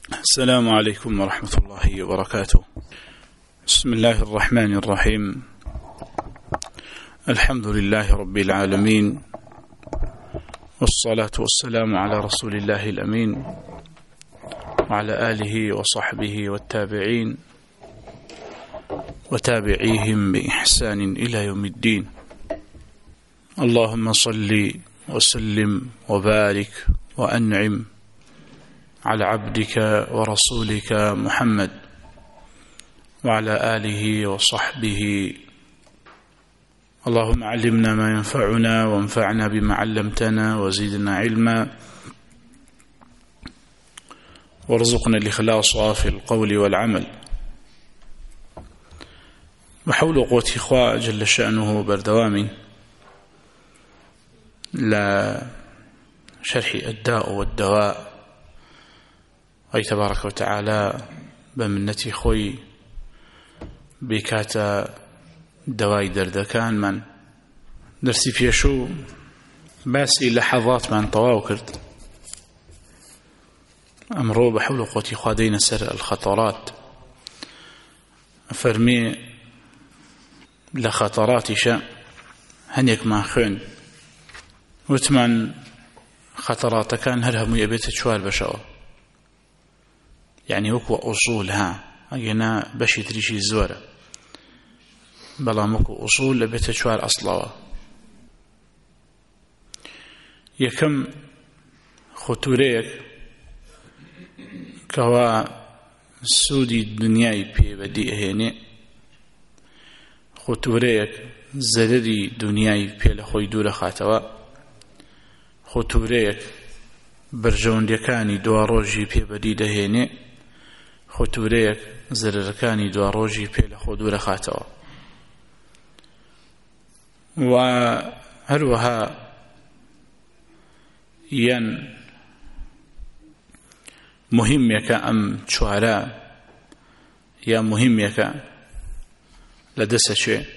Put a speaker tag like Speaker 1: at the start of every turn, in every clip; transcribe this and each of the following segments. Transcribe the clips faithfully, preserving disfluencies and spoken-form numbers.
Speaker 1: السلام عليكم ورحمة الله وبركاته. بسم الله الرحمن الرحيم. الحمد لله رب العالمين، والصلاة والسلام على رسول الله الأمين وعلى آله وصحبه والتابعين وتابعيهم بإحسان إلى يوم الدين. اللهم صل وسلم وبارك وأنعم على عبدك ورسولك محمد وعلى آله وصحبه. اللهم علمنا ما ينفعنا وانفعنا بما علمتنا وزدنا علما، وارزقنا الإخلاص في القول والعمل. وحول قوة إخوة جل شأنه بردوام لا شرح الداء والدواء، أي تبارك وتعالى بمنتي خوي بكاتا دواي دردكان من درسي فيشو باسي لحظات من طواو كرت أمرو بحول قوتي خوادين سر الخطرات. فرمي لخطرات شاء هنيك ما خين وثمان خطرات كان هرهم يبيت شوال بشاو، يعني وكو أصولها أجينا بشي تريشي الزورة بلا مكو أصول لبيت شوال أصلها. يكم خطوريك كوا سودي الدنياي بي بدي هيني، خطوريك زرري دنياي بي لخوي دور خاتوا، خطوريك برجون ديكاني دواروجي بي بدي دهيني، خطوريك زرركاني دواروجي بي لخو دور خاتوا. وهروها ين مهم يكا أم شعراء يا مهم يكا لدس شيء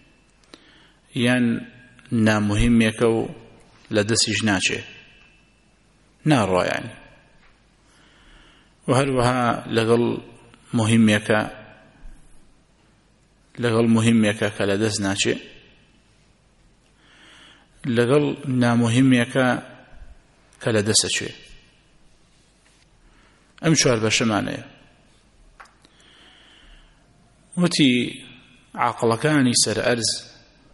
Speaker 1: ين نا مهم يكا لدس جناشه نار يعني. وهروها لغل مهم يكا لغل مهم يكا كلدس ناشه لغل نا مهم يكا كلدس شيء. أم شوال بشمانه وتي عقل كاني سر أرز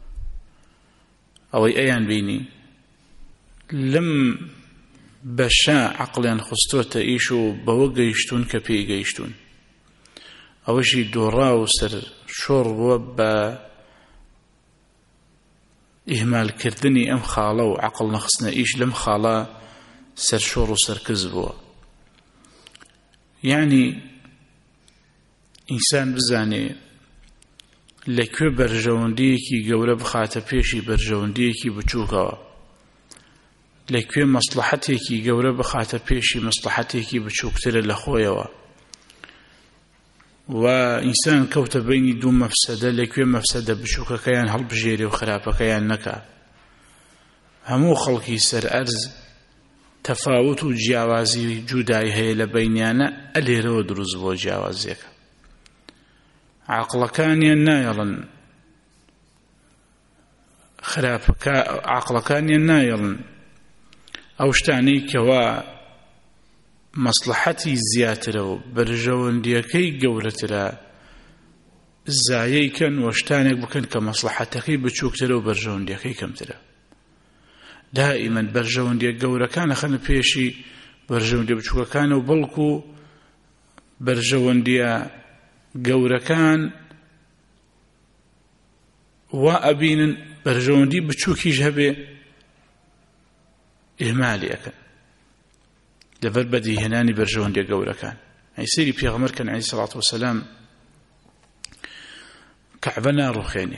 Speaker 1: أو أيان بيني لم بشا عقليان خستوت إيشو بوقيشتون كبي قيشتون أو شي دوراو سر شرب وبا إهمال كردني أم خالو عقل نخصنا إيش لم خالا سر شور وسر كذبوا. يعني إنسان بزاني لكو برجونديكي قورة بخاتة بيشي برجونديكي بچوكا، لكو مصلحتيكي قورة بخاتة بيشي مصلحتيكي بچوكتر لخويوا. وإنسان كوت بيني دون مفسدة لكو مفسدة بچوكا كيان هل بجيري وخرابة كيان نكا. همو خلقي سر أرز تفاوت و جیاوازی جودای هەیە لە بەینیانە ئەلێرەوە دروست بۆ جیاوازیەکە. عاقڵەکانیان نایەڵن خراپەکە، عاقڵەکانیان نایەڵن ئەو شتانەی کەوا مەسلحەتی زیاترە و بەرژەوەندیەکەی گەورەترە زایەیکەن و شتانێک بکەن کە مەسلحەتەکەی بچووکترە و بەرژەوەندیەکەی کەمترە. دائما برجوندي قورة كان خلنا بيشي برجوندي بشوكا كان وبلكو برجوندي قورة كان وأبين برجوندي بشوكي جهبه إهمالي أكن لفر بدي هناني برجوندي قورة كان أي سيري بيغمر كان عليه الصلاة والسلام كعبنا روخيني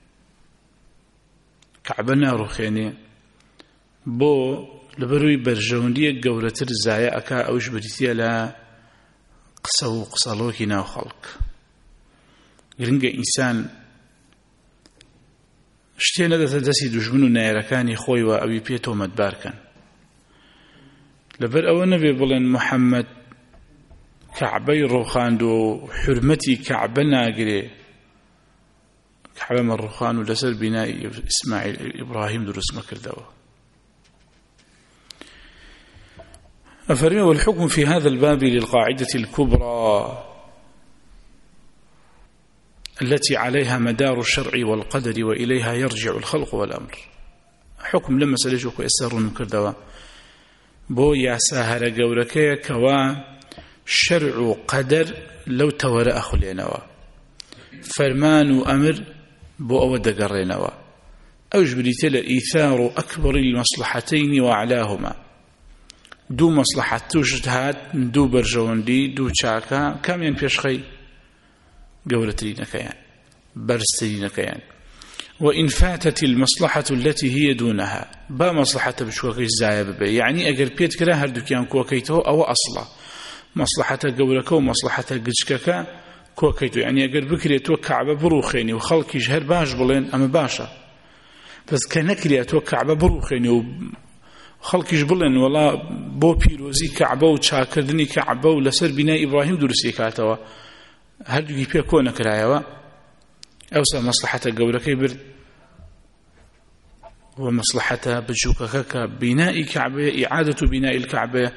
Speaker 1: كعبنا روخيني بو لبروي برجوندية قورتر زايا أكا أوش بريتيا لا قصو قصالوكي ناو خلق گرنگە ئینسان شتێ نەدەتە دەستی دوژمن و نایەرەکانی خۆی و ئەوی پێ تۆمەتبارکەن. لەبەر ئەوە نەبێ بڵێن محەممەد كعبي روخاند وحرمتي كعبة ناقري كعبة من روخان ولسر بناء إسماعيل إبراهيم درس مكردوا. أفرمي والحكم في هذا الباب للقاعدة الكبرى التي عليها مدار الشرع والقدر وإليها يرجع الخلق والأمر. حكم لما سلجوك وإسر مكردوا بو يا ساهر قوركي كوا شرع قدر لو تورأ أخلينوا فرمان وأمر بو أود قرينوا أوج بريتل إيثار أكبر المصلحتين وأعلاهما دو مصلحة توجد هات دو برجوندي دو شاكا كم ين بيشخي قولترين كيان برسترين كيان وإن فاتت المصلحة التي هي دونها با مصلحة بشوكي الزايب بي يعني أجر بيت كلا هردو كيان كوكيتو أو أصلا مصلحة قولك ومصلحة قجكك كوكيتو يعني أجر بكري توكع ببروخيني وخلق يجهر باش بلين أما باشا بس كنكري توكع ببروخيني وخلق يجبلن والله بو بيروزي كعبة وشاكردني كعبة ولسر بناء إبراهيم درسي كاتوا هردو يبيا كونا كرايوا أوسع مصلحة قولك برد ومصلحة بجوكك بناء كعبة إعادة بناء الكعبة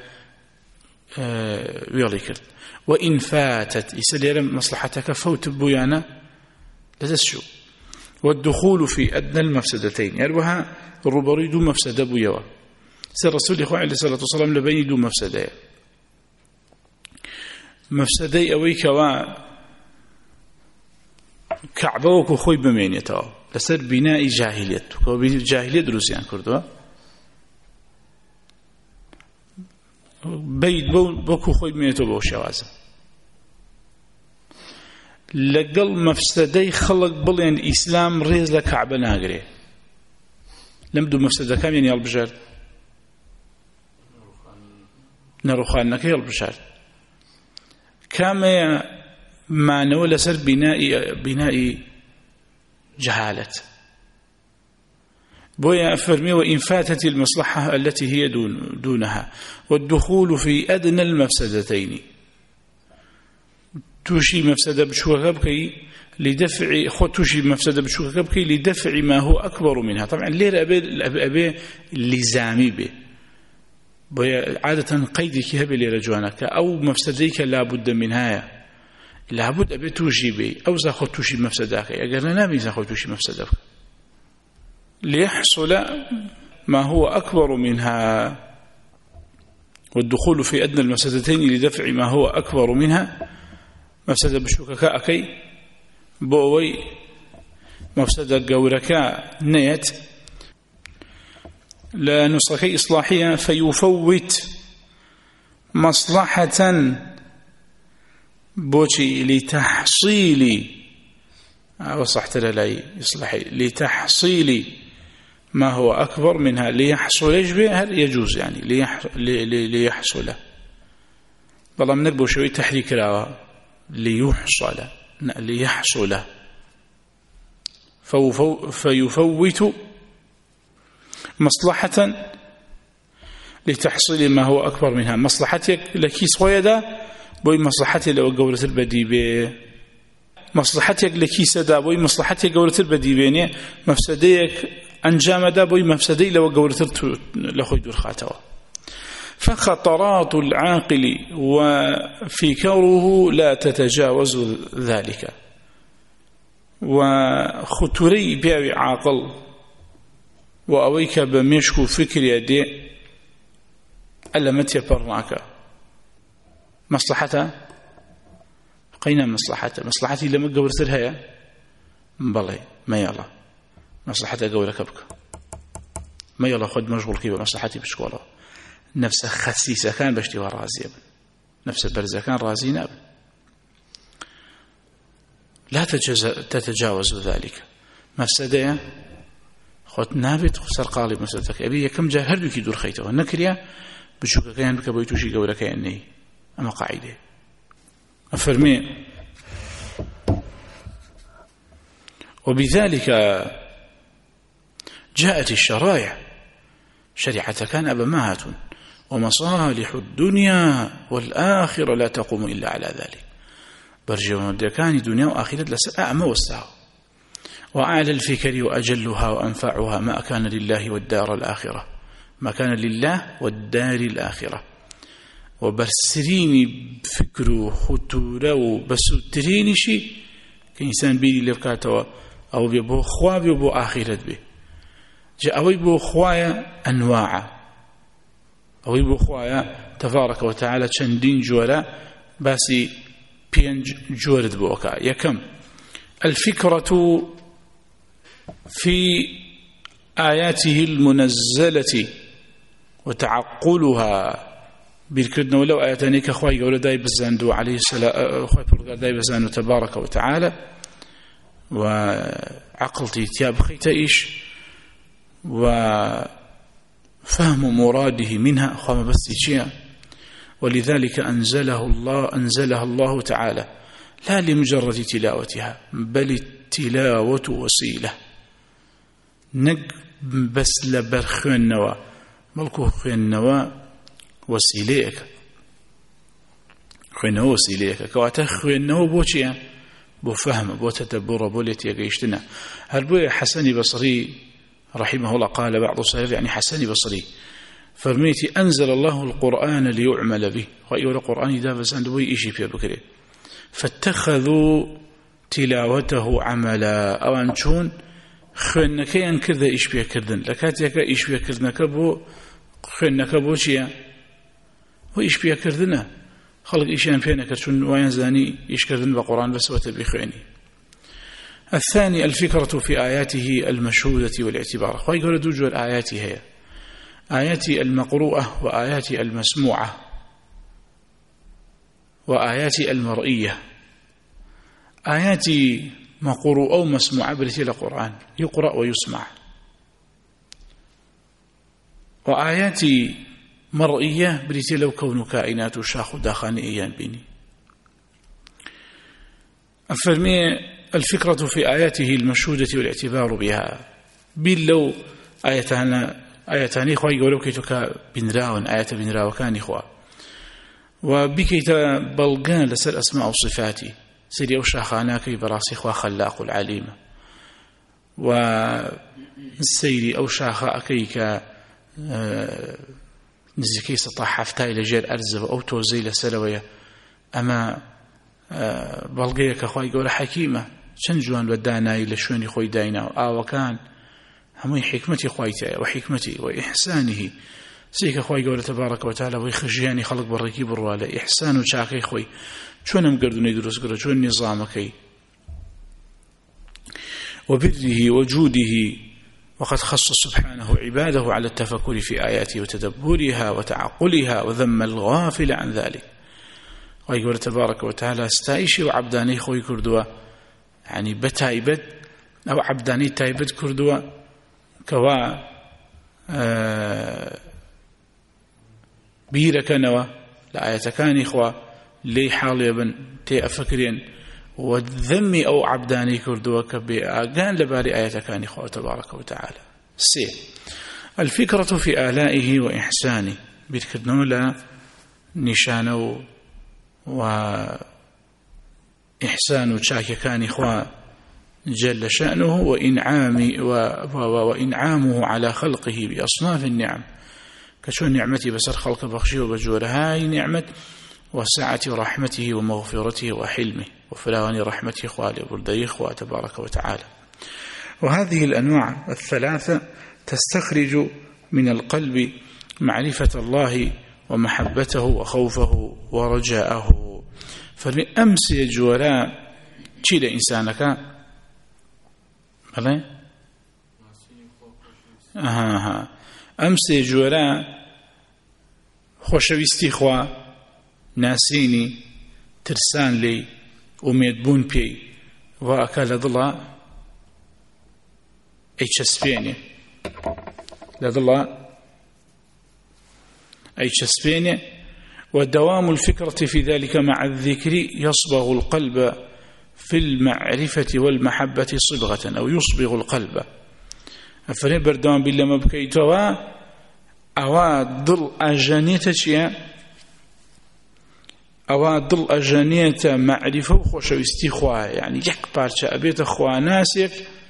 Speaker 1: ويليكر وإن فاتت يسلي مصلحتك فوت بيانا لتسشو والدخول في أدنى المفسدتين يروها الربري دو مفسدة بيوا سر رسول الله عليه الصلاة والسلام لبين دو مفسدة مفسدة أويكوا كعبة وكو خوي بمينيتها لسر بناء جاهلية جاهلية دروسيان كردوا بيت بوكو خوي بمينيتها بو شوازة لقل مفسدي خلق بلين إسلام ريز لكعبة ناقري لم دو مفسدة كم يعني البجار نروخان نكي البجار كما ما نول سر بناء بناء جهالة بويا أفرمي وإن فاتت المصلحة التي هي دون دونها والدخول في أدنى المفسدتين توشي مفسدة بشوكبكي لدفع خد توشي مفسدة بشوكبكي لدفع ما هو أكبر منها طبعا ليه أبي أبي لزامي به بويا عادة قيدك هبل لرجوانك أو مفسديك لا بد منها لابد أبي توشي بي أو زاخد توشي مفسدك أقرنا نبي زاخد توشي مفسدك ليحصل ما هو أكبر منها والدخول في أدنى المفسدتين لدفع ما هو أكبر منها مفسدة بشوككا أكي بووي مفسدة قوركا نيت لا نصركي إصلاحية فيفوت مصلحة بوشي لتحصيل وصحت لي إصلاحي لتحصيل ما هو أكبر منها ليحصل يجبه هل يجوز يعني ليحصل والله من نقبل شوي تحريك لا ليحصل ليحصل فيفوت مصلحة لتحصيل ما هو أكبر منها مصلحتك لكي صويدا بوي مصلحتي لو قولة البديبة مصلحتك لكي سدا بوي مصلحتي قولة البديبة مفسديك أنجام دا بوي مفسدي لو قولة لخوي دور خاتوا فخطرات العاقل وفكره لا تتجاوز ذلك وخطري بيعي عاقل وأويك بمشكو فكر يدي ألا متى برناك مصلحتها قينا مصلحتها مصلحتي لما قبل سرها بلي ما يلا مصلحتها قبل كبك ما يلا خد مشغول كيف مصلحتي بشكوله نفس خسيسة كان بشتي ورازي نفس البرزة كان رازينا لا تتجاوز ذلك مفسدة خد نابت خسر قالب مفسدتك أبي كم جاء هردو كي دور خيته النكريا بشوك كان بك بيتوشي قولك يعني أما قاعدة أفرمي وبذلك جاءت الشرائع شريعة كان أبا ماهات ومصالح الدنيا والآخرة لا تقوم إلا على ذلك. برجون دكان دنيا وآخرة لسر أعمى والساو. وأعلى الفكر وأجلها وأنفعها ما كان لله والدار الآخرة، ما كان لله والدار الآخرة. وبرسريني فكره خطوره وبسوتريني شيء كإنسان بيلي لبكاته أو بيبو خوا بيبو آخرة به. جاء أو يبو خوايا أنواع أو يبو خوايا تبارك وتعالى چندين جورا باسي بين جورد بوكا. يكم الفكرة في آياته المنزلة وتعقلها بالكدنا ولو آياتني كخواي قول داي بزاندو عليه السلام خواي برقار داي بزاندو تبارك وتعالى وعقلتي تياب خيتايش وفهم مراده منها خواما بس شيئا. ولذلك أنزله الله أنزلها الله تعالى لا لمجرد تلاوتها بل التلاوة وسيلة نق بس لبرخ النوا ملكو خي النوا وسيليك خي النوا وسيليك كواتخ النوا بوشيا بفهم بوتدبر بولتي يقيشتنا. هل بو حسن بصري رحمه الله قال بعض الصحيح يعني حسن بصري فرميتي أنزل الله القرآن ليعمل به ويقول القرآن إذا بس عنده إيشي فيه بكري فاتخذوا تلاوته عملا أو أنشون خنك ينكذ إيش بيه كردن لكاتيك إيش بيه كردنك بو خنك بو شيا وإيش بيه كردنا خلق إيشان فينك شون وينزاني إيش كردن بقرآن بس وتبيخيني. الثاني الفكرة في آياته المشهودة والاعتبار. خواهي قولوا دوجوا الآيات هي آياتي المقروءة وآياتي المسموعة وآياتي المرئية. آياتي مقروءة أو مسموعة بريتي القرآن يقرأ ويسمع، وآياتي مرئية بريتي لو كون كائنات شاخ داخل إيان بني. أفرمي الفكرة في آياته المشهودة والاعتبار بها بل لو آياتنا آياتان إخوة يقولوا كيتوكا بنراون آيات بنراو كان إخوة وبكيتا بلغان لسر أسماء وصفاتي سيدي أوشاخانا كي براسي إخوة خلاق العليم وسيدي أوشاخا كيكا نزكي سطاح حفتاي لجير أرزب أو توزي لسلوية أما بلغيك أخوة يقول حكيمة شنجوان بداناي لشوني خوي داينا آه وكان همي حكمتي خويتي وحكمتي وإحسانه سيك خوي قول تبارك وتعالى ويخجياني خلق بركي برواله إحسان وشاكي خوي شون مقردوني دروس قرأ شون نظامكي وبره وجوده. وقد خص سبحانه عباده على التفكر في آياته وتدبرها وتعقلها وذم الغافل عن ذلك. ويقول تبارك وتعالى استايشي وعبداني خوي كردوا يعني بتايبت أو عبداني تايبت كردوا كوا آه بيرك نوا لآية كان إخوة لي حال يبن تي أفكرين والذمي أو عبداني كردوا كبأغان لباري آية كان إخوة تبارك وتعالى. سي الفكرة في آلائه وإحسانه بيتكدنو لا نشانه وإحسان شاك كان إخوة جل شأنه وإنعامه, وإنعامه على خلقه بأصناف النعم كشون نعمتي بسر خلق بخشي وبجوره هاي نعمة وسعة رحمته ومغفرته وحلمه وفلاوان رحمته خوالي بردي إخوة تبارك وتعالى. وهذه الأنواع الثلاثة تستخرج من القلب معرفة الله ومحبته وخوفه ورجاءه. فلأمس يجولا تشيل إنسانك بلى أها أمس يجولا خوشويستي خوا ناسيني ترسان لي أميد بون بي وأكال ضلا أيشسبيني لضلا أيشسبيني. ودوام الفكرة في ذلك مع الذكر يصبغ القلب في المعرفة والمحبة صبغة أو يصبغ القلب. أفرين بردوان بالله مبكيتوا أوا ضل أجانية أوا ضل أجانية معرفة وخوش استخواء يعني يك بارشة أبيت أخوة ناسك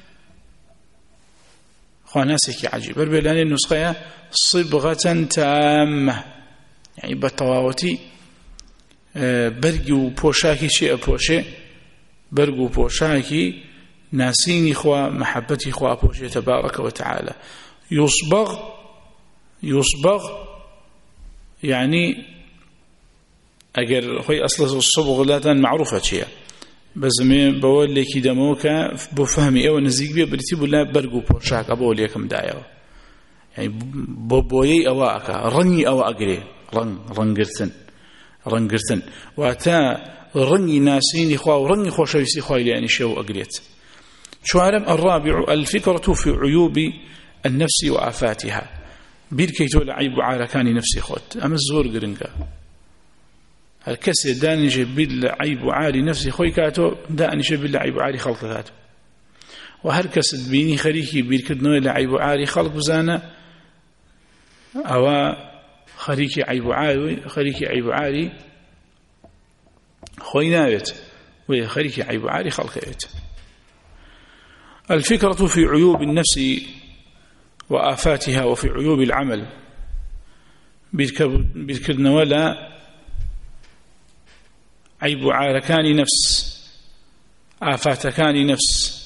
Speaker 1: أخوة ناسك عجيب بربلاني النسخة صبغة تامة يعني بطواوتي برقو بوشاكي شيء بوشي برقو بوشاكي ناسيني خوا محبتي خوا بوشي تبارك وتعالى يصبغ يصبغ يعني أجر خوي أصل الصبغ لا معروفة شيء بس من بقول لك دموكا بفهمي أو نزيق بيه برتيب ولا برقو بوشاك أبول لكم دايو يعني بوبوي أواك رني أو أجري رن رنجرتن رنجرتن وأتا رني ناسيني خوا ورني خوش يسي خوا يعني شو أجريت شو عالم الرابع الفكرة في عيوب النفس وآفاتها بيركيتو لعيب عاركاني نفسي خوت أما الزور قرنقا الكسر داني جبيل لعيب عاري نفسي خوي كاتو داني جبيل لعيب عاري خلق كاتو وهر كسر بيني خريكي بيركدنو لعيب عاري خلق بزانا أو خريكي عيب عاري خريكي عيب عاري خوي ناوت وخريكي عيب عاري خلق كاتو الفكرة في عيوب النفس وآفاتها وفي عيوب العمل بيذكرنا ولا عيب عاركان نفس آفاتكان نفس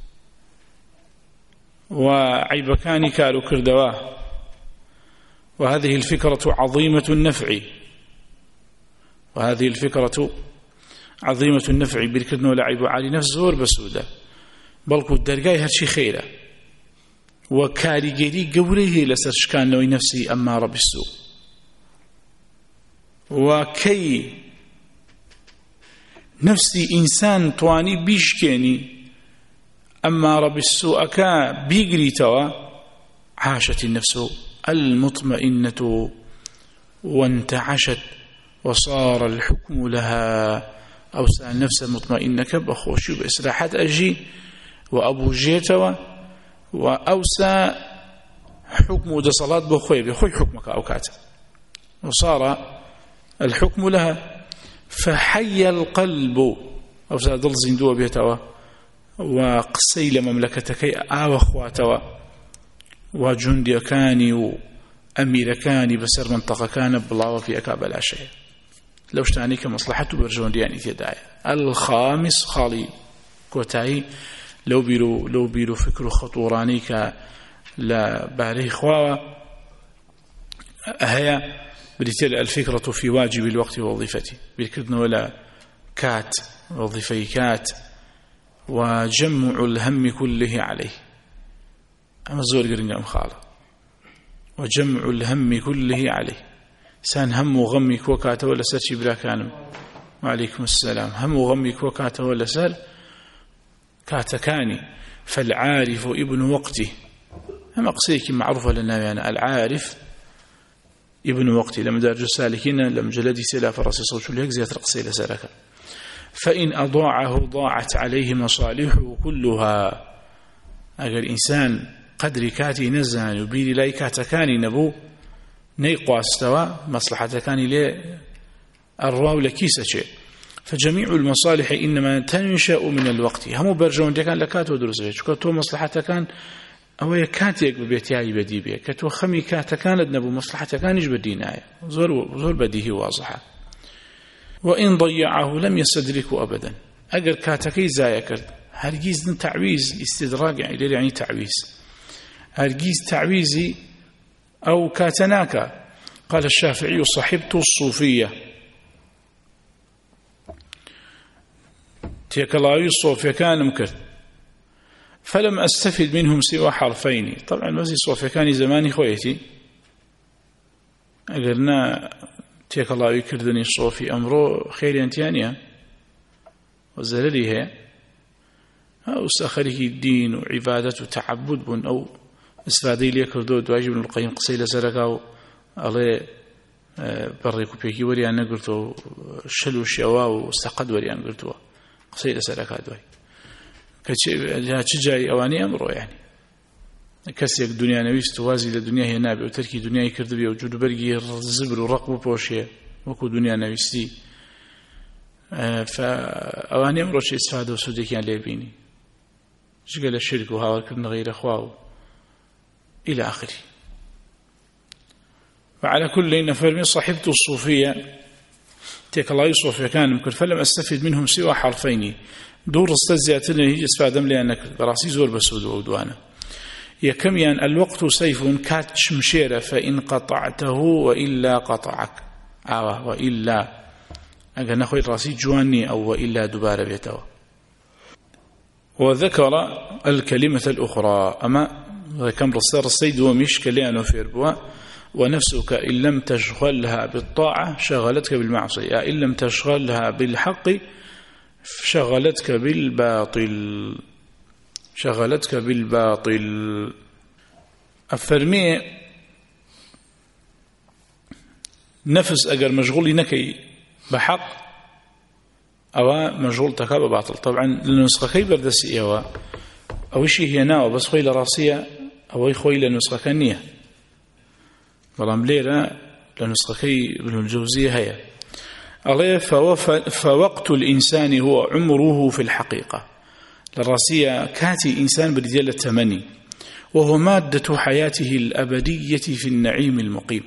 Speaker 1: وعيبكان كالو كردواه وهذه الفكرة عظيمة النفع وهذه الفكرة عظيمة النفع بيذكرنا ولا عيب عاري نفس زور بسودة بلكو الدرقاي هرشي خيرة وكاريجيري قوله لسرشكان نوي نفسي أمارة بالسوء وكي نفسي إنسان تواني بيشكيني أمارة بالسوء كا بيقري توا عاشت النفس المطمئنة وانتعشت وصار الحكم لها أوسع النفس المطمئنة كبخوشي بإسراحات أجي وأبو جيتوا وأوسى حكم ده صلاة بخوي بخوي حكمك أوكات وصار الحكم لها فحي القلب أوسى ضل زندوة بيتوا وقسي لمملكتك آوى أخواتوا وجندي كاني وأمير كاني بسر منطقة كان بلاوة في أكاب العشاء لو اشتاني كمصلحته برجون دياني تداية الخامس خالي كوتاي لو بيرو لو بيرو فكر خطوراني ك لا باري خوا هي بريتل الفكرة في واجب الوقت ووظيفته بالكدن ولا كات وظيفي كات وجمع الهم كله عليه أما الزور قرنجا مخالة وجمع الهم كله عليه سان هم وغمي كوكاته ولا سرشي بلا كانم وعليكم السلام هم وغمي كوكاته ولا سر كاتكاني فالعارف ابن وقته أما قصيك معروفة لنا يعني العارف ابن وقته لما درج السالكين لما جلدي سلا فرسي صوت ليك زيادة قصي لسلك فإن أضاعه ضاعت عليه مصالحه كلها أجل إنسان قدر كاتي نزان وبيلي لاي كاتكاني نبو نيقوا استوى مصلحة كاني لي الرواو لكيسة شيء فجميع المصالح إنما تنشأ من الوقت هم برجون دي كان لكات ودرس فيه كتو مصلحة كان أو يكاتيك ببيتياي بدي بيه كتو خمي كات كانت نبو مصلحة كان يجب دينايا زور زور بديه واضحة وإن ضيعه لم يستدركه أبدا أجر كاتكي زايكر هرجيز تعويز استدراج يعني يعني تعويز هرجيز تعويزي أو كاتناك قال الشافعي صحبت الصوفية تيكلاوي الصوفية كان مكر فلم أستفد منهم سوى حرفين طبعا وزي الصوفية كان زماني خويتي أقرنا تيكلاوي كردني الصوفي أمره خير انتيانيا وزللي هي أو سأخريه الدين وعبادة وتعبد بن أو استفادي لي كردو دواجب ابن القيم قصي لسرقاو الله بريكو بيكي وري أنا قلتو شلو الشواء واستقد وري أنا قلتو قصي لسرقا دواي كتشجاي أواني أمره يعني کەسێک دنیا نەویست وازی لە دنیا هێنا بێ و تەرکی دنیای کردبێ و جوودبەرگی زبر و ڕق بپۆشێ وەکو دنیا نەویستی ئەوانەی ئەمڕۆ ئیسفادە و سوودێکیان لێ بینی جگە لە شرک و هاوارکردن غەیرە خوا و إلى آخره. وعلى كل نفر صحبت الصوفية تيك الله يصوفي كان ممكن فلم أستفيد منهم سوى حرفين دور استزياتنا هي استفادم لأنك براسي زور بسود وعدوانا يكم يعني الوقت سيف كاتش مشيرة فإن قطعته وإلا قطعك آه وإلا أجل نخوي راسي جواني أو وإلا دبار بيته. وذكر الكلمة الأخرى أما كم رصير الصيد ومش كليانو في ربوا ونفسك إن لم تشغلها بالطاعة شغلتك بالمعصية إن لم تشغلها بالحق شغلتك بالباطل شغلتك بالباطل أفرمي نفس أجر مشغول نكي بحق أو مشغول تكاب باطل. طبعا النسخة كي بردسي أو أو شيء هي ناو بس خوي لراسية أو خوي لنسخة كنية بلام ليرة لنسخة كي ابن الجوزية هي الله. فوقت الإنسان هو عمره في الحقيقة للراسية كاتي إنسان برجال التمني وهو مادة حياته الأبدية في النعيم المقيم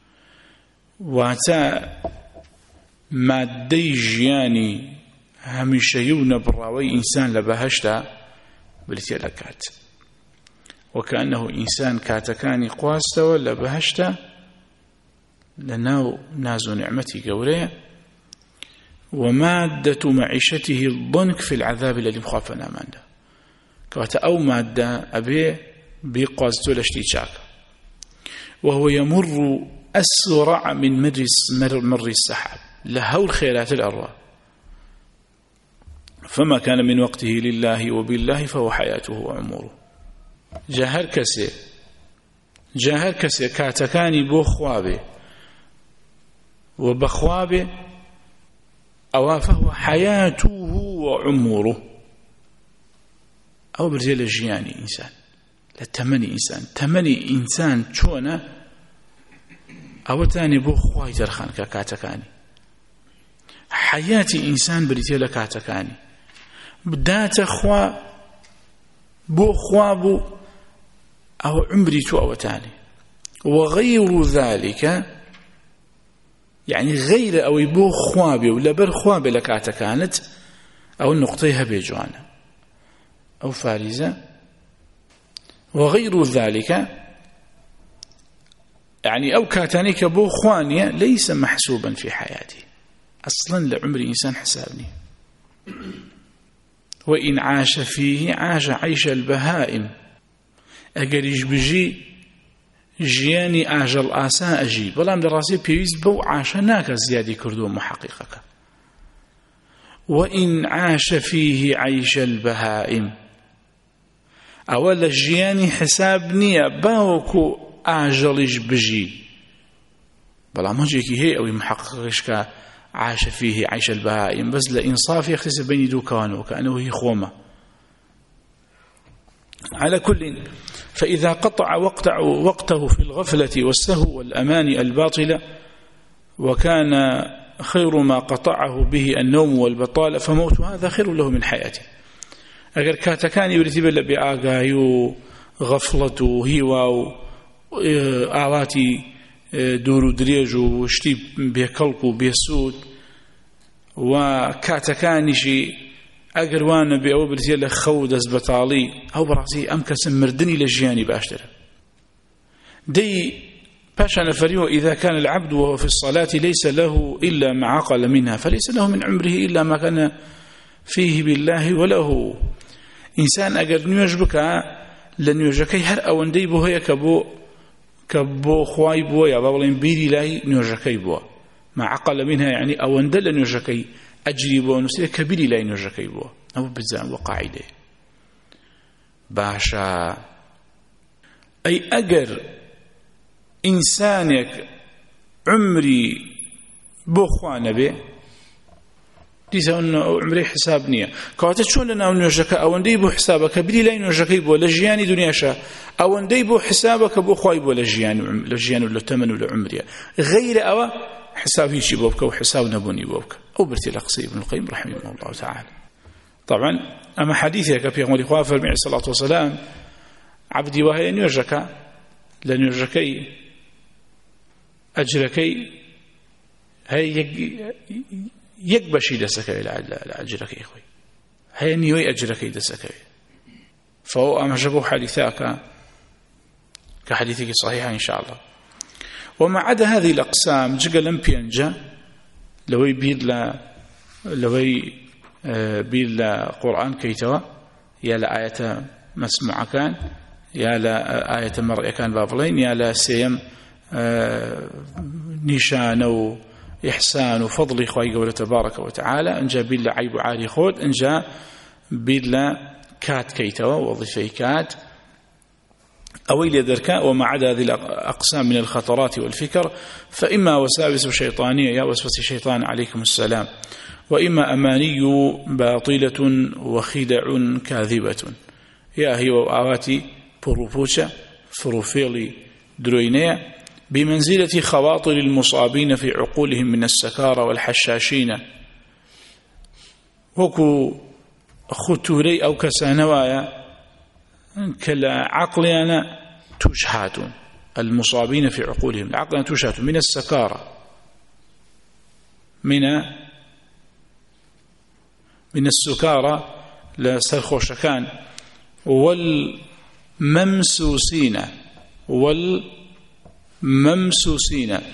Speaker 1: واتا مادي جياني هميشه يونا براوي إنسان لبهشتا برجال كات وكأنه إنسان كاتكاني قواستا ولا بهشتا لناو نازو نعمتي قوريه ومادة معيشته الضنك في العذاب الذي مخافنا ماندا كواتا أو مادة أبي بيقوازتو لشتيشاك وهو يمر أسرع من مر, مر, مر السحاب لهول خيرات الأرواح فما كان من وقته لله وبالله فهو حياته وعمره. جاهر كسي جاهر كسي كاتكاني بو خوابه وبخوابه أو فهو حياته وعمره أو برجل الجياني إنسان لا تمني إنسان تمني إنسان شونا أو تاني بو خواي ترخان كاتكاني حياتي إنسان برجل كاتكاني بدات خوا بو خوابو أو عمري تو أو تاني وغير ذلك يعني غير أو يبو خوابي ولا بر خوابي لكاتا كانت أو النقطيها بيجوانا أو فارزة وغير ذلك يعني أو كاتاني كبو خوانية ليس محسوبا في حياتي أصلا لعمر إنسان حسابني وإن عاش فيه عاش عيش البهائم أجريش بجي جياني أجل آسا أجي بلام دراسي بيويز بو عاشناك زيادة كردو محققك وإن عاش فيه عيش البهائم أولا جياني حساب نية باوكو أجلش بجي بلام هجيكي هي أو محققش كا عاش فيه عيش البهائم بس لإنصاف يختص بين دو كوانو كأنه هي خومة. على كل فإذا قطع وقته في الغفلة والسهو والأماني الباطلة وكان خير ما قطعه به النوم والبطالة فموت هذا خير له من حياته. أجر كاتكاني برتبل بآغايو غفلة هيوا آواتي دور دريج وشتي بيكلق بيسود وكاتكاني شي أجر وانا بأو برتيل خود أزبطالي أو براسي أمكس مردني لجياني باشتر دي باشا نفريه إذا كان العبد وهو في الصلاة ليس له إلا ما عقل منها فليس له من عمره إلا ما كان فيه بالله وله. إنسان أجر نيوجبك لن يوجكي هر أو ندي بو هي كبو كبو خواي بو يا بابلين بيدي لاي نيوجكي بو ما عقل منها يعني أو ندل نيوجكي أجري بو نسير كبيري لا نيوجكي بو أو بزام وقاعدة باشا أي أجر إنسانك عمري بو خوانا به دیسە ئەو عمرەی حساب نییە کەواتە چۆن لە ناو نوێژەکە ئەوەندەی بۆ حسابەکە بری لای نوێژەکەی بۆ لە ژیانی دنیاشە ئەوەندەی بۆ حسابەکە بۆ خوای بۆ لە ژیان لە ژیان و لە تەمەن و لە عمریە غەیرە ئەوە حساب هیچی بۆ بکە و حساب نەبوونی بۆ بکە ئەو برتی لە قسەی ابن القیم رحمه الله تعالى طبعا ئەمە حەدیثێکە پێغەمبەری خوا فەرمی عەلەیهی سەڵاتو وەسەلام عەبدی وهەیە نوێژەکە لە نوێژەکەی ئەجرەکەی هەیە یەک بەشی دەسەکەوێت لە ئەجرەکەی خۆی هەیە نیوەی ئەجرەکەی دەسەکەوێت فهو ئەمەژە بۆ حەدیثاکە کە حەدیثێکی صحیحە إن شاء الله وما عدا هذه الأقسام جگە لەم پێنجە لەوەی بیر لە لەوەی بیر لە قورئان کەیتەوە یا لە ئاەتە مەسموعەکان یا لە ئاەتە مەڕئیەکان با بڵێن یا لە سێیەم نیشانە و إحسان وفضل إخوائي قوله تبارك وتعالى إنجا بيلا عيب عاري خود إنجا بيلا كات كيتوا وظيفة كات أويل يدركا وما عدا هذه الأقسام من الخطرات والفكر فإما وساوس شيطانية يا وسوسة شيطان عليكم السلام وإما أماني باطلة وخدع كاذبة يا هي وآواتي بروبوشا فروفيلي دروينيا بمنزلة خواطر المصابين في عقولهم من السكارى والحشاشين وكو خطوري أو كسانوايا كلا عقلنا تشحات المصابين في عقولهم العقل تشحات من السكارى من من السكارى لسرخوشكان والممسوسين وال ممسوسين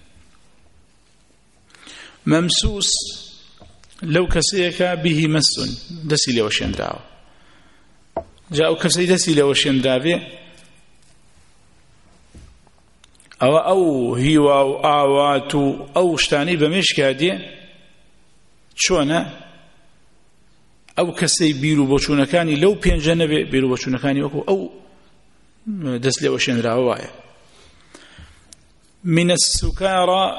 Speaker 1: ممسوس لو كسيك به مس دسي لو شندراو جاء كسي دسي لو شندراوي او او هي او اوات او شتاني بمشكادي شونا او كسي بيرو بوچونكاني لو بينجنبه بيرو بوچونكاني وكو او دسي لو شندراو من السكارى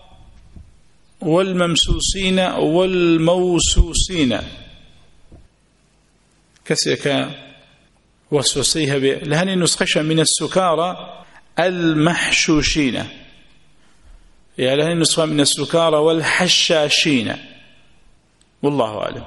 Speaker 1: والممسوسين والموسوسين كسيك وسوسيها لهني نسخة من السكارى المحشوشين يعني لهني نسخة من السكارى والحشاشين والله أعلم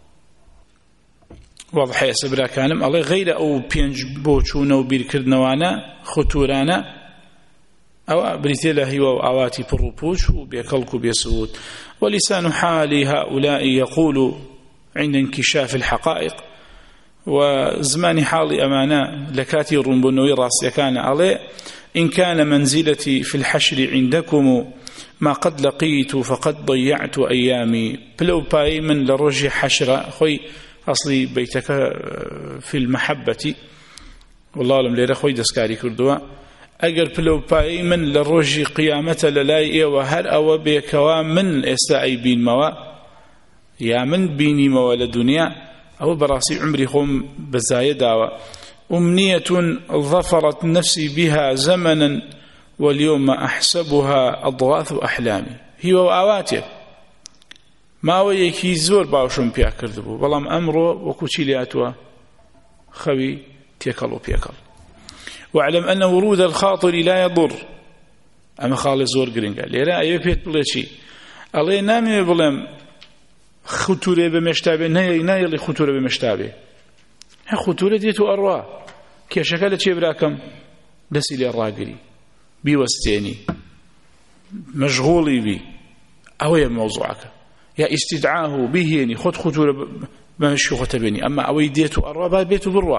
Speaker 1: واضح يا سبرا كانم الله غير أو بينج بوچونا وبيركردنوانا خطورانا أو بريتيلا هي وأواتي بروبوش وبيكلك بيسود ولسان حال هؤلاء يقول عند انكشاف الحقائق وزمان حال أمانة لكاتي الرنبنوي راسي كان عليه إن كان منزلتي في الحشر عندكم ما قد لقيت فقد ضيعت أيامي بلو باي من لرجي حشرة خوي أصلي بيتك في المحبة والله لم ليرى خوي دسكاري كردوا ئەگەر پلەپایی من لە ڕۆژی قیامەتە لە لای ئێوە هەر ئەوە بێکەوە من ئێستا ئەیبینمەوە یا من بینیمەوە لە دنیا ئەوە بەڕاستی عمری خۆم بەزایە داوە أمنية ظفرت نفسي بها زمنا واليوم أحسبها أضغاث أحلامي هي وآواتي ما ويكي زور باوشم بيا كردبو بلام أمرو وكوشي لياتوا خوي تيكلو بيكل واعلم أن ورود الخاطر لا يضر أما خالي زور قرين قال لي لا أيوه بيت بلشي الله نامي بلام خطورة بمشتابه ناي اللي خطورة بمشتابه ها خطورة ديتو أروا كي شكالة شي براكم دسي لي الراقري بيوستيني مشغولي بي أوي موضوعك يا استدعاه بهيني خد خطورة بمشي خطبيني أما أوي ديتو أروا بعد بيتو بروا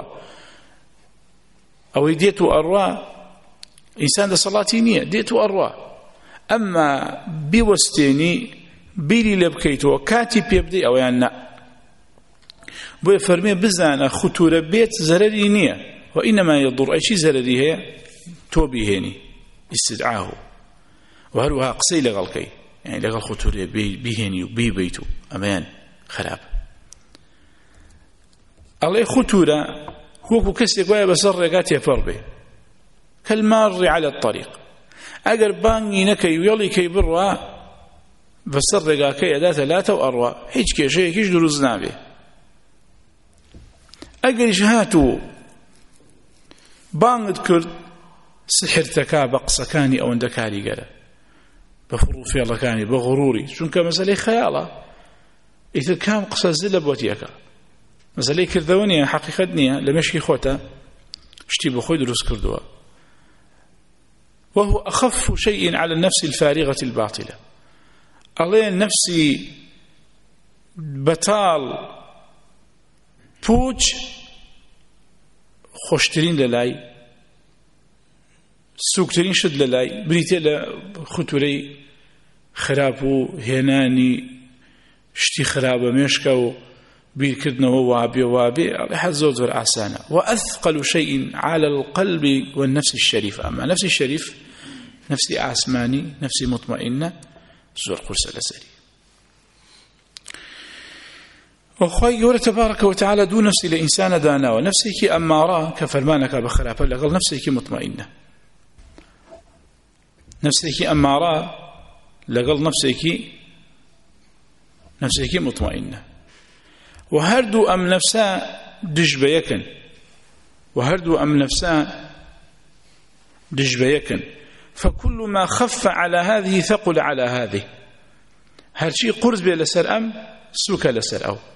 Speaker 1: أو ديتو أروا إنسان ده صلاتي نية ديتو أروا أما بيوستيني بيلي لبكيتو كاتب يبدي أو يعني بو فرمي بزانا خطورة بيت زرري نية وإنما يضر أي شيء زرري هي توبي هيني استدعاه وهروها قصي لغلقي يعني لغل خطورة بيهيني وبي بيتو أمان خراب الله خطورة هو كسي قوي بسر رقاتي فربي كالمار على الطريق أجر باني نكي ويلي كي بروا بەسەر ڕێگاکەی ئەداتە لاتە و ئەڕوا هیچ کێشەیەکیش دروست نابێ. ئەگەریش هاتوو بانگت کرد سحرتەکە بە قسەکانی ئەوەندە کاریگەرە، بە فڕوفێڵەکانی، بە غڕوری، چونکە مەسەلەی خەیاڵە، ئیتر کام قسە زلە بۆتیەکە، مەسەلەی کردەوە نییە، حەقیقەت نییە، لە مێشکی خۆتە شتی بۆ خۆی دروست کردووە. وهو أخف شيء على النفس الفارغة الباطلة. الله نفسي بطال بوج خوشترين للاي سوكترين شد للاي بريتي لخطوري خرابو هناني شتي خرابة مشكو بيركدنا وابي وابي حد زوجر أحسانه. وأثقل شيء على القلب والنفس الشريف. أما نفسي الشريف نفسي آسماني نفسي مطمئنة زور قرصة لسري. وخوي يقول تبارك وتعالى دو نفسي لإنسان دانا ونفسك أمارا كفرمانك بخرافة لقل نفسك مطمئنة. نفسك أمارا لقل نفسك نفسك مطمئنة. وهردو أم نفسا دجب يكن وهردو أم نفسا دجب يكن فكل ما خف على هذه ثقل على هذه. هرشي قرز بي لسر أم سوك لسر أو.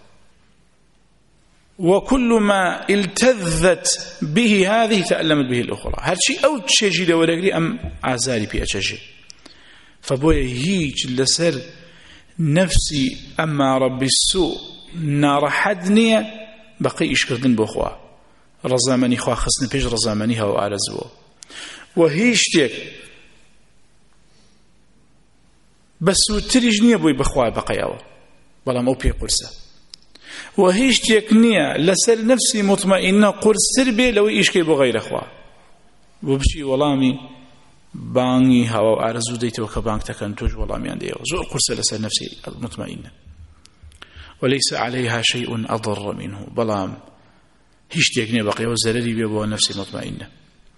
Speaker 1: وكل ما التذت به هذه تألمت به الأخرى. هرشي أو تشيجي لورقلي أم عزاري بي أتشجي. فبويا هيج لسر نفسي أما رب السوء نار حدنية بقي إشكردن بخوا رزامني خوا خصني بيج رزامني هاو آرزوه وهيشتك بس وتريج نية بوي بخوا بقياوه بلا مو بي قرصة وهيشتك نية لسر نفسي مطمئنة قرصر بي لو إشكي بغير خوا وبشي ولامي باني هاو آرزو ديت وكبانك تكن توج ولامي عندي زور قرصة لسر نفسي مطمئنة وليس عليها شيء أضر منه بلام هشتيكني بقي وزرري بيبو نفسي مطمئنة.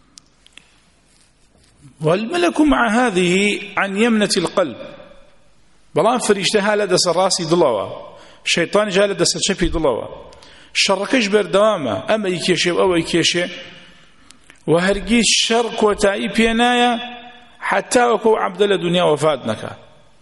Speaker 1: والملك مع هذه عن يمنة القلب بلام فريشتها لدس الراسي ضلوة الشيطان جاء لدس الشفي ضلوة شركش بردوامة أما يكيشي أو يكيشي وهرقيش شرك وتعي بينايا حتى وكو عبد الدنيا وفادنك.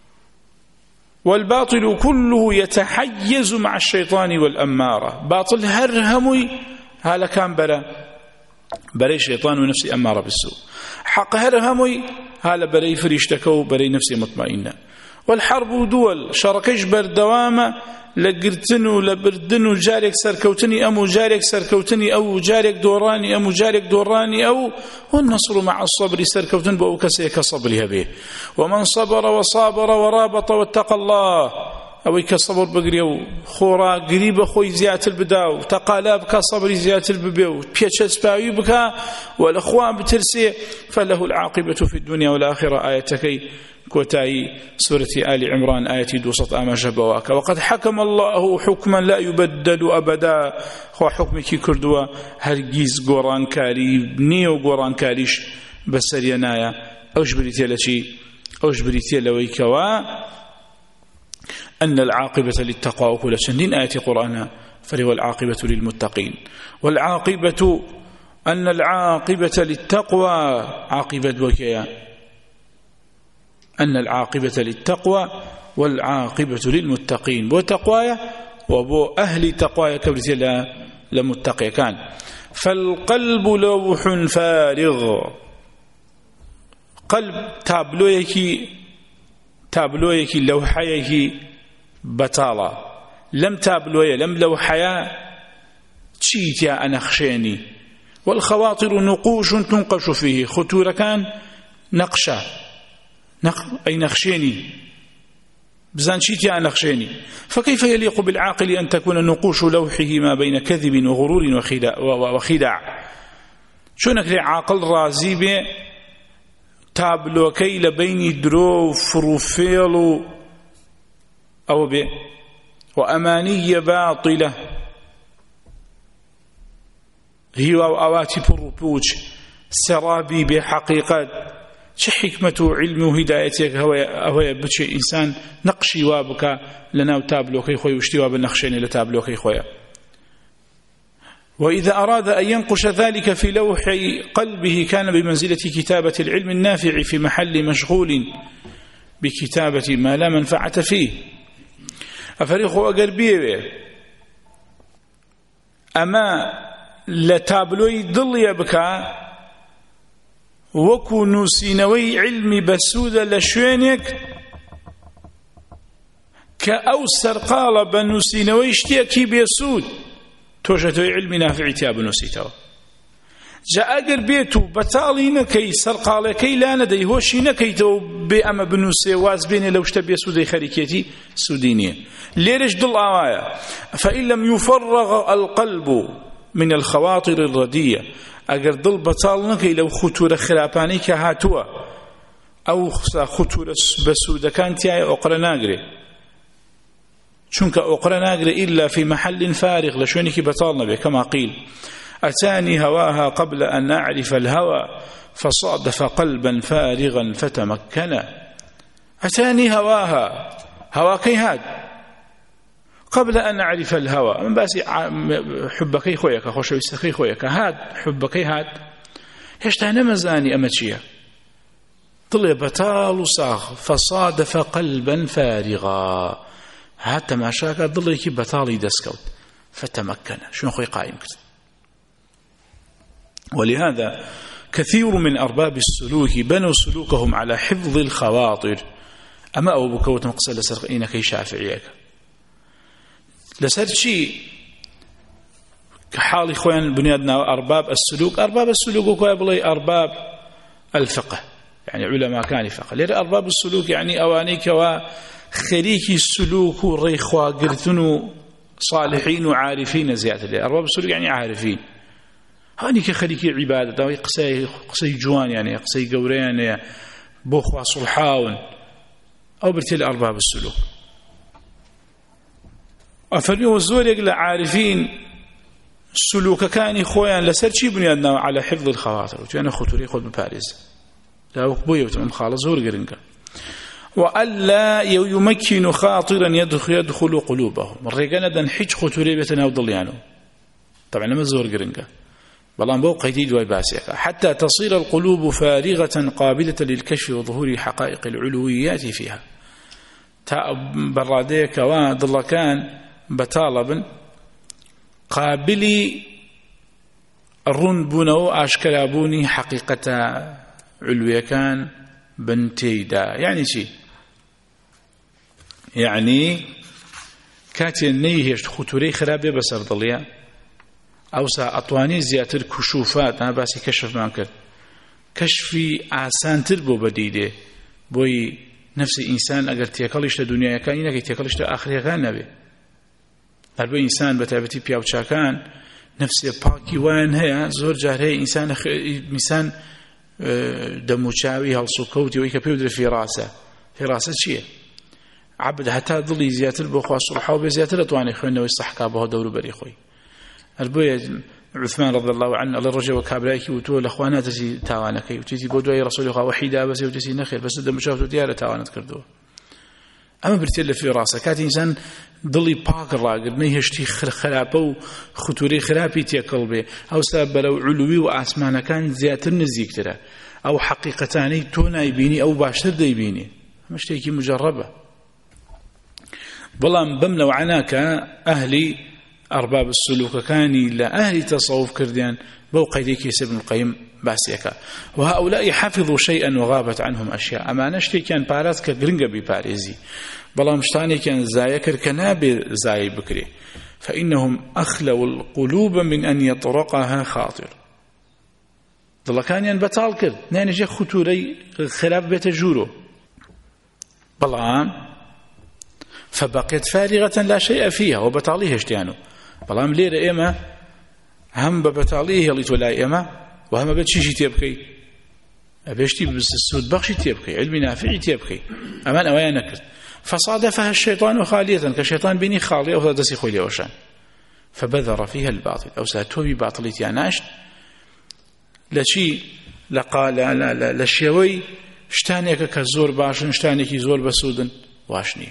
Speaker 1: والباطل كله يتحيز مع الشيطان والأمارة. باطل هرهمي هذا كان برا بري الشيطان ونفسي أمارة بالسوء. حق هرهمي هذا بري فريشتكو بري نفسي مطمئنة. والحرب دول شركش بردوامة لقرتنو لبردنو جارك سركوتني أمو جارك سركوتني أو جارك دوراني أمو جارك دوراني أو والنصر مع الصبر سركوتن بأو كسيك صبرها به. ومن صبر وصابر ورابط واتقى الله أو كصبر بقريو خورا قريب خوي زيادة البداو تقالاب كصبر زيادة الببيو بيتشس باوي بكا والأخوان بترسي فله العاقبة في الدنيا والآخرة. آيتكي كوتاي سورة آل عمران آية دوسط آما جبواك. وقد حكم الله حكما لا يبدل أبدا. خو حكمك كردوا هرگيز قران كاري نيو قران كاريش بسرينايا أوش بريتيا لشي أوش بريتيا لويكوا أن العاقبة للتقوى وكل شندين آية قرآن فهو العاقبة للمتقين. والعاقبة أن العاقبة للتقوى عاقبة بكيا أن العاقبة للتقوى والعاقبة للمتقين. بو تقوايا وبو أهل تقوايا كبرت لمتقي كان. فالقلب لوح فارغ. قلب تابلويكي تابلويكي لوحيكي بطالة لم تابلويا لم لوحيا تشيتيا أنخشيني. والخواطر نقوش تنقش فيه خطورة كان نقشة نق... أي نخشيني بزانشيتي عن نخشيني. فكيف يليق بالعاقل أن تكون نقوش لوحه ما بين كذب وغرور وخداع, وخداع. شونك لعاقل رازي بي تابلو كي لبين درو فروفيل أو بي وأمانية باطلة هي وأواتي بروبوج سرابي بحقيقة چه حکمت و علم و هدایتێک ئەوەیە بچێ ئینسان نەقشی وا بکە لەناو تابلۆکەی خۆی و شتی وا بنەخشێنێ لە تابلۆکەی خۆیە. وإذا أراد أن ينقش ذلك في لوح قلبه كان بمنزلة كتابة العلم النافع في محل مشغول بكتابة ما لا منفعة فيه. أفريخو أقر بيه أما لتابلوي دل يبكى وكو نوسينوي علمي بسودة لشوينك كأوسر قال بنوسينوي اشتيكي بيسود توجدوي علمي نافعي تياب نوسيتو جاء أقر بيتو بتالي نكي سرقالكي لا ندي هوشي نكيتو بأما بنوسي وازبيني لو اشتبه سودي خاركيتي سودينية ليرش دل آوايا فإن لم يفرغ القلب من الخواطر الردية اگر دل بطال نكي لو خطورة خراباني كهاتوا او خطورة بسودة كانت يعني اقرى ناقري چونك اقرى ناقري إلا في محل فارغ لشونك بطالنا به كما قيل أتاني هواها قبل أن أعرف الهوى فصادف قلبا فارغا فتمكن. أتاني هواها هواكي هاد قبل أن أعرف الهوى من باسي حبكي خويك خوشويستكي خويك هاد حبكي هاد هشتانا مزاني أمتشيا طلع بطال صاغ فصادف قلبا فارغا حتى ما شاك ضليك بطالي دسكوت فتمكن شنو خوي قائم كت. ولهذا كثير من أرباب السلوك بنوا سلوكهم على حفظ الخواطر. أما أو بكوت مقصد لسرقين كي شافعيك لسر شيء كحال إخوان بنيادنا أرباب السلوك. أرباب السلوك وكابلي أرباب الفقه يعني علماء كان فقه لأن أرباب السلوك يعني أوانيك وخريك السلوك وريخوا قرثن صالحين وعارفين زيادة. أرباب السلوك يعني عارفين هاني كخليكي عبادة قصي قصي جوان يعني قصي قوريان يعني بوخوا صلحاون أو برتل أرباب السلوك. أفرمي الزور يقول عارفين السلوك كان خويا لسر شي بنيادنا على حفظ الخواطر وأنا خطوري خذ بباريس لا وقبوي وتم خالص زور قرنقا وألا يمكن خاطرا يدخل, يدخل قلوبهم الرجال دن حج خطوري بتناول يعني طبعا ما زور قرنقا بلان بو قيديد ويباسيك حتى تصير القلوب فارغة قابلة للكشف وظهور حقائق العلويات فيها. براديك واد الله كان بطالب قابلي الرنبون أشكلابوني حقيقة علوية كان بنتيدا يعني شي يعني كاتي النيهش خطوري خرابة بسر ضليا أو سأطواني زياتر كشوفات أنا باسي كشف ما كرت كشفي آسان تربو بديده بوي نفس إنسان أجر تيكلش لدنيا كان ينك تيكلش لآخرها كان نبي هرب إنسان بتابتي بياو شاكان نفس باقي وين هي زور جاره إنسان خ... إنسان دموشاوي هالسكوتي ويكبيودر في راسه في راسه شيء عبد حتى ضلي زياتر بخوا صلحه وبزياتر أطواني خوينا ويستحقا به دور بري خوي البوية عثمان رضي الله عنه الله رجع وكابلايك وتو الأخوانات تسي تاوانك وتسي بودوي رسول الله وحيدا بس وتسي نخير بس دم شافته ديارة تاوانت كردوه أما برتل في راسه كات إنسان ضلي باك الراجل نيهشتي خرابه وخطوري خرابي تيقلبه أو سبب لو علوي وأسمانه كان زيادة نزيك ترى أو حقيقتاني تونا يبيني أو باشتر دا يبيني مش تيكي مجربة بلان بمنا وعناك أهلي أرباب السلوك كاني لا أهل تصوف كرديان بوقيديك ابن القيم باسيكا وهؤلاء حفظوا شيئا وغابت عنهم أشياء أما نشتي كان بارات كقرنقة بباريزي بلا مشتاني كان زايكر كناب زاي بكري فإنهم أخلوا القلوب من أن يطرقها خاطر ضل كان ينبتال كرد نعني جي خطوري خلاف بيت جورو بلان فبقيت فارغة لا شيء فيها وبطاليه اشتيانو بلام ليرة إما هم ببطاليه يلي تولا إما وهم بتشيشي تيبكي أبيشتي بس السود بخشي تيبكي علمي نافعي تيبكي أمان أويا نكر فصادفها الشيطان خالية كشيطان بيني خالية أو دسي خولي وشان فبذر فيها الباطل أو ساتوبي باطلتي عناشت لشي لقال لا لا لشيوي شتانێکە کە زۆر باشن شتانێکی زۆر بەسوودن واش نییە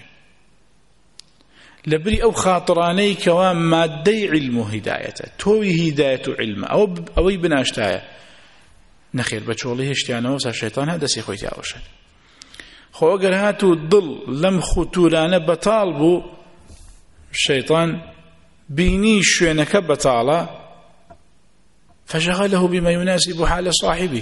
Speaker 1: لەبری ئەو خاتڕانەی کەوا مادەی علم و هیدایەتە تۆی هیدایەت و علمە ئەوەی بناشتایە نەخێر بە چۆڵی هێشتیانەوە سا شەیتان هە دەستی خۆی تیاوەشن خۆ ئەگەر هات و دڵ لەم خوتورانە بەتاڵ بوو شەیتان بینی شوێنەکە بەتاڵە فشغله بما يناسب حال صاحبه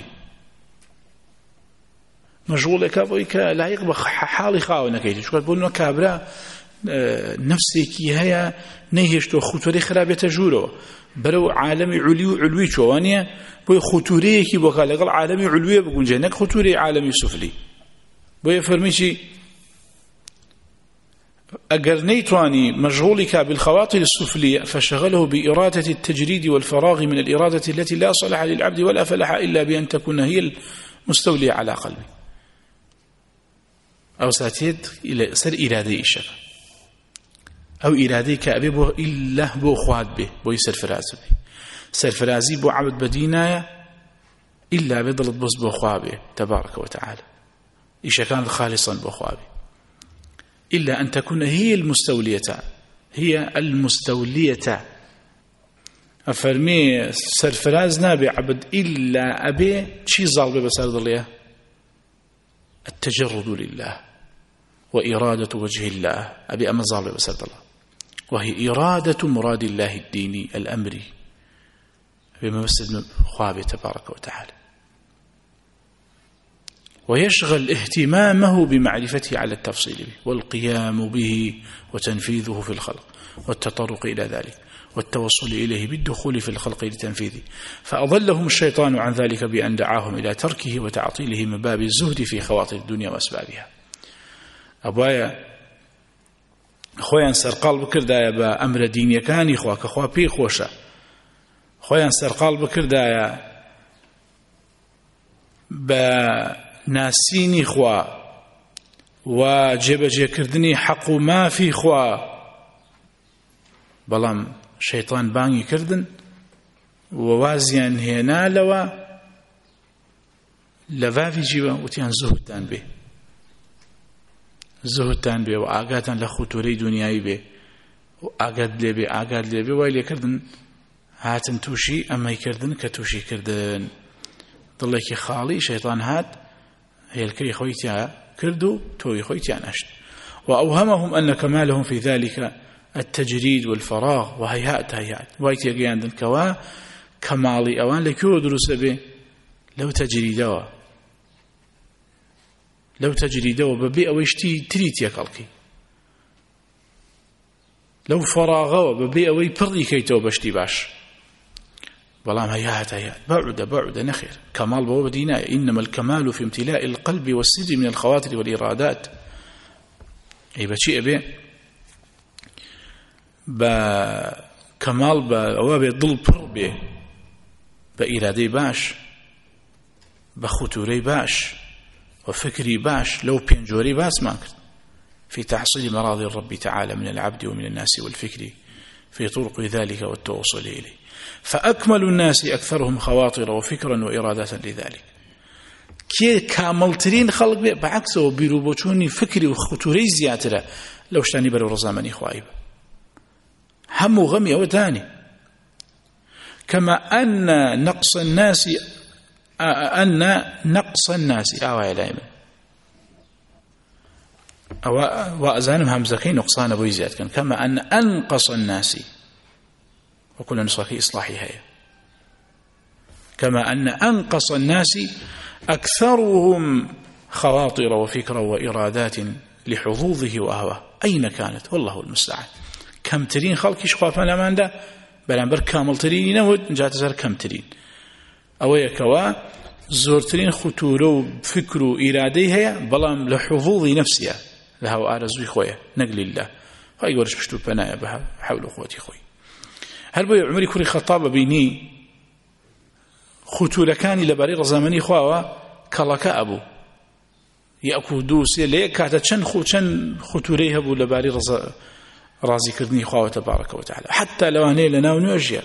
Speaker 1: مشغولك بويك لايق بحالي خاونكيتي شو بقولنا كابرا نفسك هي نهيشتو خطوري خرابه تجورو برو عالمي علوي علوي شوانيه بو خطوري كي بو قال عالمي علوي بقول جنك خطوري عالمي سفلي بو يفرميشي أجر نيتواني مشغولك بالخواطر السفلية فشغله بإرادة التجريد والفراغ من الإرادة التي لا صلح للعبد ولا فلح إلا بأن تكون هي المستولية على قلبه أو ساتيد إلى سر إرادي الشفا أو إرادي كأبي بو إلا بو خواد به بو يسر فرازي به سر فرازي بو عبد بدينايا إلا بضلت بص بو خوابه تبارك وتعالى إيش كان خالصا بو خوابه إلا أن تكون هي المستولية هي المستولية أفرمي سرفراز نابي عبد إلا أبي شي ظالبي بسرد الله التجرد لله وإرادة وجه الله أبي أما ظالبي بسرد الله وهي إرادة مراد الله الديني الأمري بما مسد خوابه تبارك وتعالى ويشغل اهتمامه بمعرفته على التفصيل به والقيام به وتنفيذه في الخلق والتطرق إلى ذلك والتوصل إليه بالدخول في الخلق لتنفيذه فأضلهم الشيطان عن ذلك بأن دعاهم إلى تركه وتعطيله من باب الزهد في خواطر الدنيا وأسبابها أبوايا خويا سرقال بكردايا بأمر ديني كان إخواك أخوا بي خوشا خويا سرقال بكردايا ب ناسيني خوا وجبجي كردني حق ما في خوا بلام شيطان باني كردن ووازيان هنا لوا لفافي جيبا وتيان زهدان به زهدان به وآقاتان لخطوري دنياي به وآقات لي به آقات لي به ويلي كردن هاتن توشي أما يكردن كتوشي كردن ضلك خالي شيطان هات هي الكري خويتها كردو توي خويتها نشت وأوهمهم أن كمالهم في ذلك التجريد والفراغ وهيهات هيهات وايتي قياندن كوا كمالي أوان لكيو دروس به لو تجريدوا لو تجريدوا ببيئة ويشتي تريت يكالكي لو فراغوا ببيئة ويبري كيتو بشتي باش بلام هيهات هيهات بعد بعد نخير كمال بواب دينا إنما الكمال في امتلاء القلب والسد من الخواطر والإرادات أي بشيء به بكمال بواب ضل بر به بإرادي باش بخطوري باش وفكري باش لو بينجوري باس ماكر في تحصيل مراضي الرب تعالى من العبد ومن الناس والفكر في طرق ذلك والتوصل إليه فأكمل الناس أكثرهم خواطر وفكرا وإرادة لذلك كي كاملترين خلق بي بعكسه بيروبوتوني فكري وخطوري زياتره لو اشتاني برو رزامني خوايب هم غمي وتاني كما أن نقص الناس أن نقص الناس آوائي لايمن وأزانم همزكي نقصان أبو زياد كان كما أن أنقص الناس وكل نسخة إصلاحي هي كما أن أنقص الناس أكثرهم خواطر وفكرة وإرادات لحظوظه وأهواه أين كانت والله المستعان كم ترين خلق شخوافا لمان دا بلانبر كامل ترين نود جات زر كم ترين أو يكوا زور ترين خطوره فكر إرادي هي بلان لحظوظ نفسها لها أرزوي خويا نقل الله هاي ورش بشتو بنايا بها حول أخوتي خوي هل بوي عمري كوري خطاب بيني خطوركاني لباري رزامني خواوا كلاك أبو يأكو دوسي ليكاتا چن خو چن خطوري هبو لباري رزا رازي كردني خواوا تبارك وتعالى حتى لو هني لناو نواجيا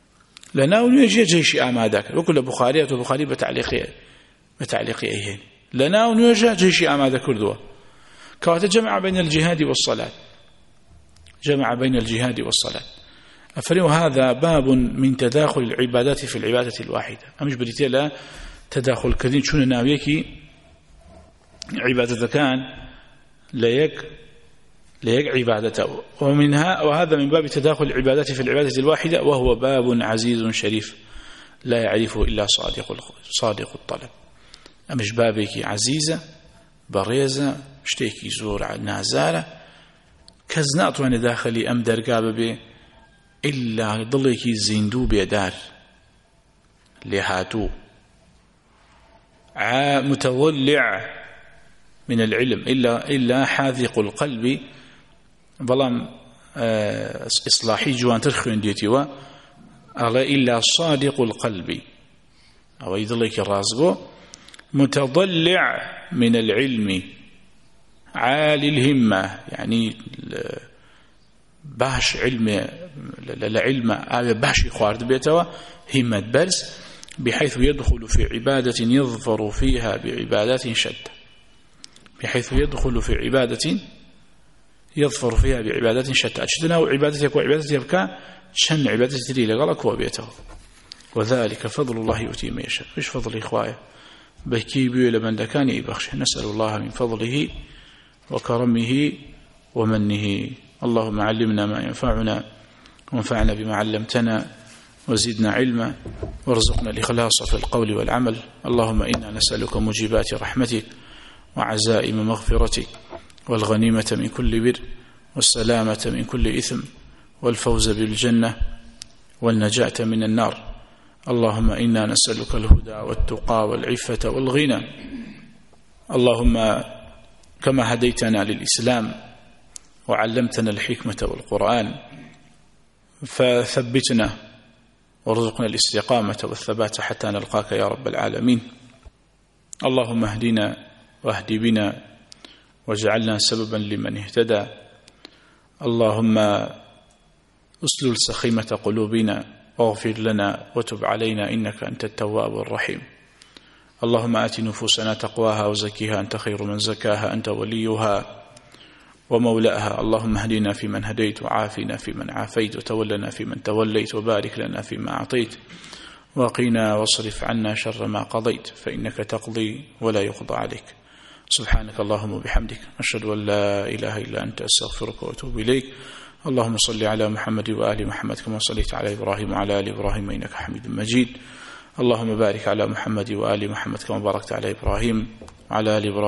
Speaker 1: لناو نواجيا جيشي آماداك وكل بخاريات وبخاري بتعليقية بتعليقية هين لنا ونوجه جيشي أماد كردوة كواتا جمع بين الجهاد والصلاة جمع بين الجهاد والصلاة أفريو هذا باب من تداخل العبادات في العبادة الواحدة أمش بريتي لا تداخل كذين شون ناويكي عبادة كان ليك ليك عبادته ومنها وهذا من باب تداخل العبادات في العبادة الواحدة وهو باب عزيز شريف لا يعرفه إلا صادق صادق الطلب أمش بابك عزيزة بريزة شتيكي زور نازارة كزنات وانا داخلي أم درقاب به إلا ضليكي زيندو بيدار لهاتو متولع من العلم إلا إلا حاذق القلب بلام إصلاحي جوان ترخين ديتيوا إلا صادق القلب أو يضليك الرازقو متضلع من العلم عالي الهمة يعني باش علم لعلم باش خوارد بيتوا همة برز بحيث يدخل في عبادة يظفر فيها بعبادات شتى بحيث يدخل في عبادة يظفر فيها بعبادات شتى أشتنا وعبادة يكون عبادة يبكى شن عبادة تري لغلق وبيته وذلك فضل الله يؤتي من يشاء إيش فضل إخوائي بكي بيو لمن دكان يبخش نسأل الله من فضله وكرمه ومنه اللهم علمنا ما ينفعنا وانفعنا بما علمتنا وزدنا علما وارزقنا الإخلاص في القول والعمل اللهم إنا نسألك موجبات رحمتك وعزائم مغفرتك والغنيمة من كل بر والسلامة من كل إثم والفوز بالجنة والنجاة من النار اللهم إنا نسألك الهدى والتقى والعفة والغنى اللهم كما هديتنا للإسلام وعلمتنا الحكمة والقرآن فثبتنا وارزقنا الاستقامة والثبات حتى نلقاك يا رب العالمين اللهم اهدنا واهد بنا واجعلنا سببا لمن اهتدى اللهم اسلل سخيمة قلوبنا واغفر لنا وتب علينا إنك أنت التواب الرحيم اللهم آت نفوسنا تقواها وزكيها أنت خير من زكاها أنت وليها ومولاها اللهم اهدنا فيمن هديت وعافنا فيمن عافيت وتولنا فيمن توليت وبارك لنا فيما أعطيت وقنا واصرف عنا شر ما قضيت فإنك تقضي ولا يقضى عليك سبحانك اللهم وبحمدك أشهد أن لا إله إلا أنت أستغفرك وأتوب إليك اللهم صل على محمد وآل محمد كما صليت على إبراهيم وعلى آل إبراهيم إنك حميد مجيد اللهم بارك على محمد وآل محمد كما باركت على إبراهيم وعلى آل إبراهيم